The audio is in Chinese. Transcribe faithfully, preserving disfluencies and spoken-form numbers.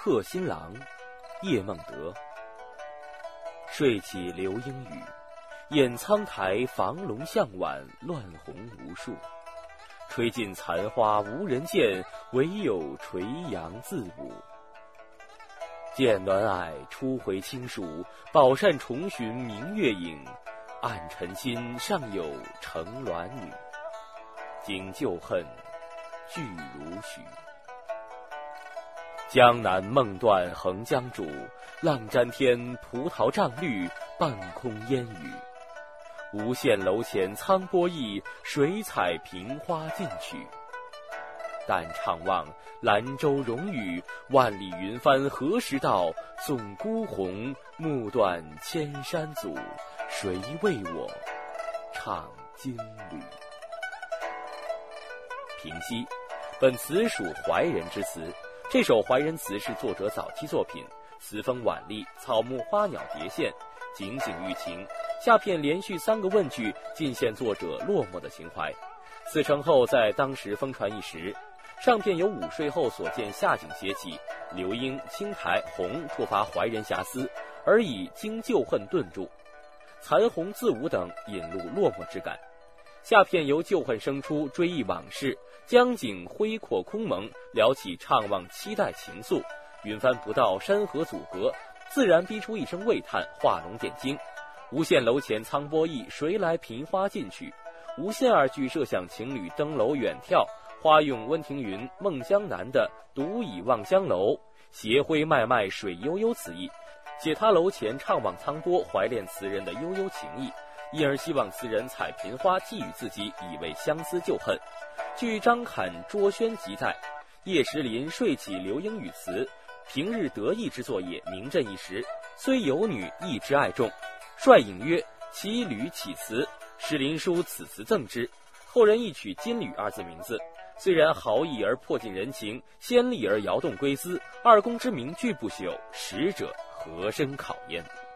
贺新郎，叶梦得。睡起流莺语，掩苍苔房龙向晚，乱红无数。吹尽残花无人见，唯有垂杨自舞。见鸾霭初回青树，宝扇重寻明月影。暗沉心上有乘鸾女，今旧恨俱如许。江南梦断横江渚，浪沾天葡萄帐绿，半空烟雨。无限楼前苍波逸，水彩萍花进取。但怅望兰舟荣语，万里云帆何时到？纵孤鸿，目断千山阻，谁为我唱金缕？平息。本词属怀人之词，这首怀人词是作者早期作品，词风婉丽，草木花鸟蝶现，景景寓情。下片连续三个问句，尽现作者落寞的情怀。此成后在当时疯传一时。上片由午睡后所见夏景写起，流莺、青苔、红触发怀人遐思，而以经旧恨顿住，残红自舞等引入落寞之感。下片由旧恨生出，追忆往事，江景恢阔空蒙，撩起怅望期待情愫。云帆不到，山河阻隔，自然逼出一声喟叹，画龙点睛。无限楼前苍波逸，谁来频花进取？无限二句设想情侣登楼远眺，花用温庭筠《梦江南》的独倚望江楼，斜晖脉脉水悠悠此意，写他楼前怅望苍波，怀恋词人的悠悠情意，因而希望词人采萍花寄予自己，以为相思旧恨。据张侃《卓轩集》载，叶石林睡起流莺语词，平日得意之作也，名震一时，虽有女亦之爱重。率引曰：其履起词，石林书此词赠之，后人亦取金缕二字名字。虽然豪逸而迫近人情，鲜丽而摇动归思，二公之名俱不朽，实者何生考焉。